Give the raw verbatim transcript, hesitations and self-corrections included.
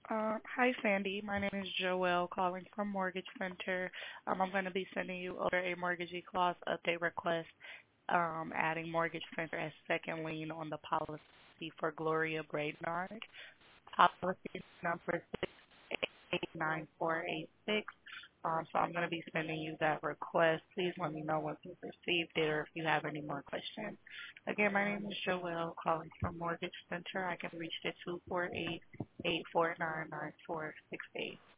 Uh, hi, Sandy. My name is Joelle calling from Mortgage Center. Um, I'm going to be sending you over a mortgagee clause update request, um, adding Mortgage Center as second lien on the policy for Gloria Brainard. Policy number six eight nine four eight six. Um, so I'm going to be sending you that request. Please let me know once you've received it or if you have any more questions. Again, my name is Joelle calling from Mortgage Center. I can reach at two four eight, eight four nine, nine four six eight.